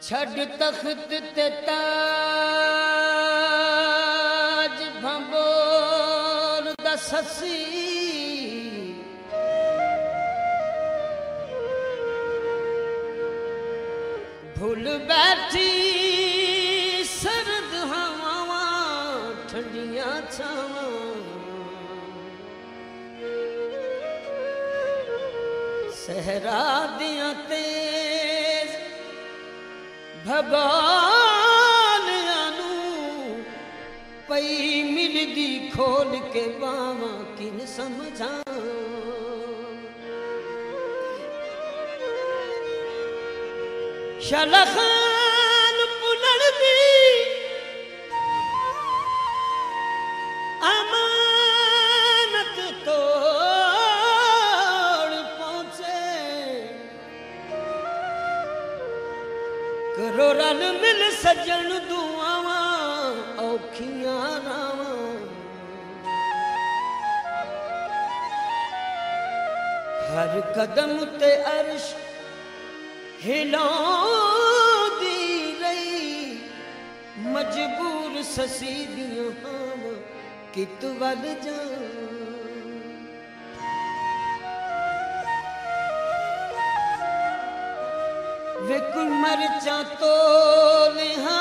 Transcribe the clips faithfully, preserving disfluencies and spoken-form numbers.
छड़ तख्त ते ताज भंबोर दा ससी भूल बैठी सर्द हवावां ठंडियां छावां सहरा दियां तेज भगालियां नू पई मिलदी खोल के बावां किन समझां शलखान पुनर दी अमानत तोड़ पहुंचे करो रल मिल सजन दुआवां औखियां रावां हर कदम ते अर्श हिलांदी रही मजबूर ससी दियां हावां कित वल जां वे कोई मरचा तो लिहा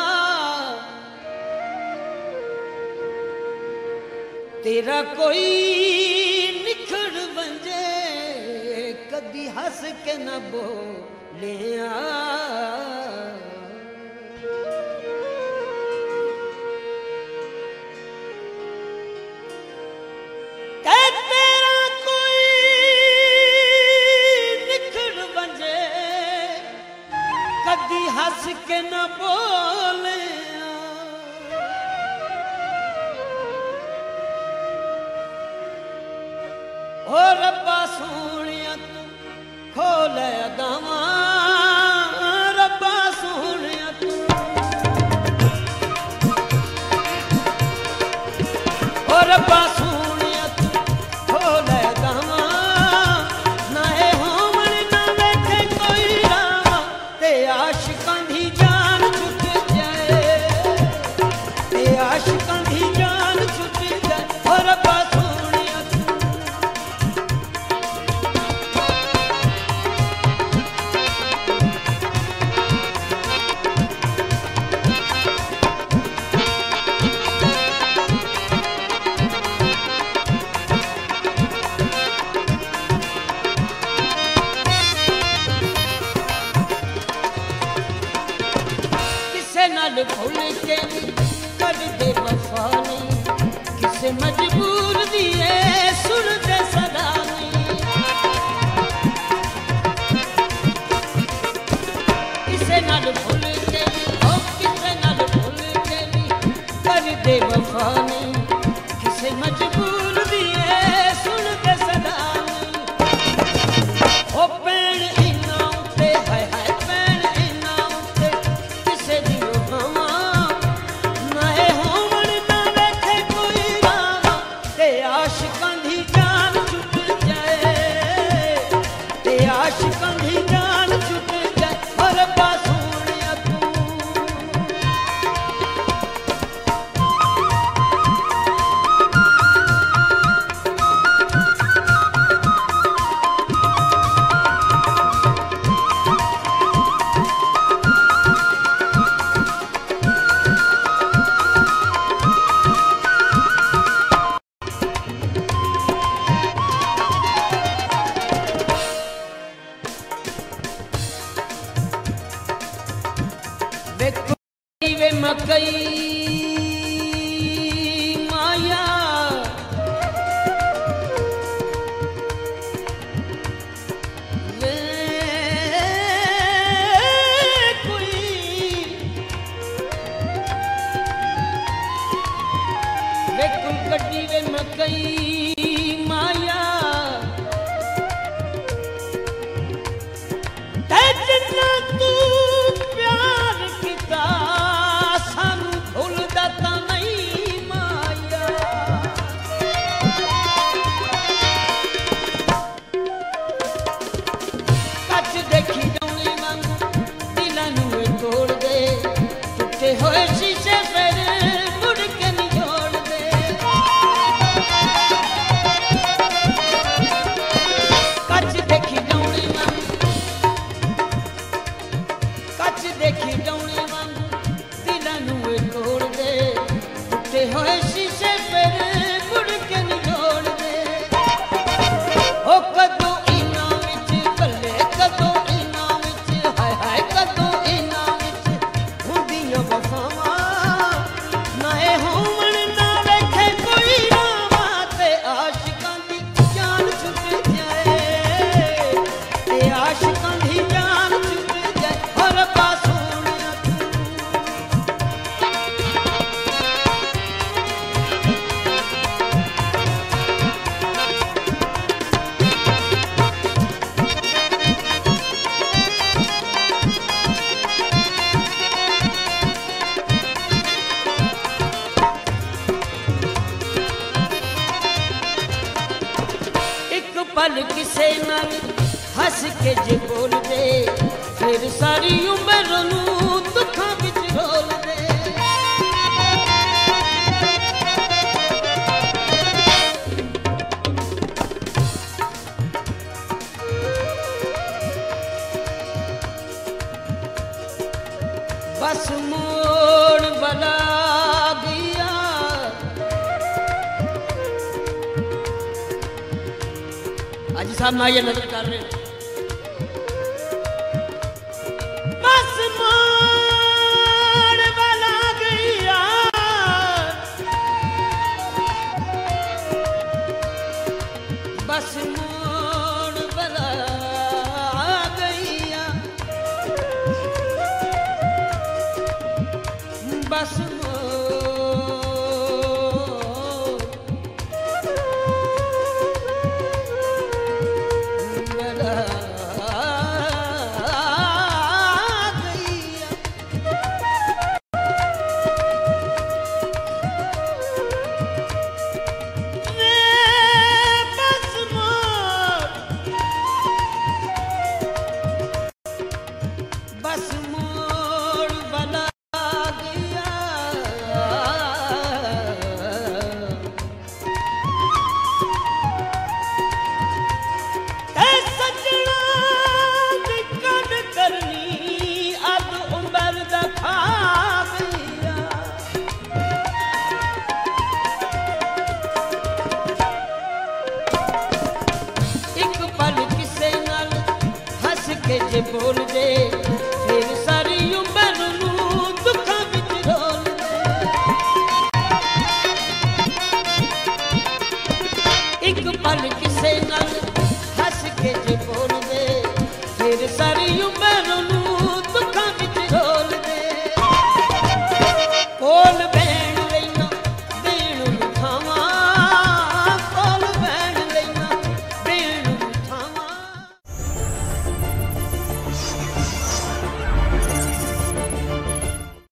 तेरा कोई निखड़ बंजे कदी हंस के न बोले तेरा कोई निखड़ बंजे कदी हंस के न बोले ओ रब्बा सोनिया तू खोल अदावां रब्बा सोनिया तू ओ रब्बा सोनिया तू खोल अदावां ना ए होवन ना बैठे कोई रावां ते आशिकां दी जान छुट जाए ते आशिकां दी जान छुट जाए ओ रब्बा भूल के कर दे वफा नहीं किसे मजबूर दिए सुन दे सदा नहीं किसे नाल भूल के ओ किसे नाल भूल के कर दे वफा नहीं किसे मजबूर दिए सुन दे सदा नहीं ओ पैण इना उते हाय हाय पैण इना उते किसे दी आशिकां दी जान छुट जाए ते आशिकां दी जान छुट जाए ओ रब्बा सोनिया तू वे मकई माया वे कोई वे कोई कटी वे मकई माया ते जिन्ना तू प्यार किता देखी डौली वांगू दिलां नूं तोड़ पल किसे नाल हस के जे बोल दे फिर सारी उम्र नू दुखां विच रोल दे। बस मोड़ बना गया आज साहब ना ये नजर कर रहे हैं। बस मोड़ बना गया बस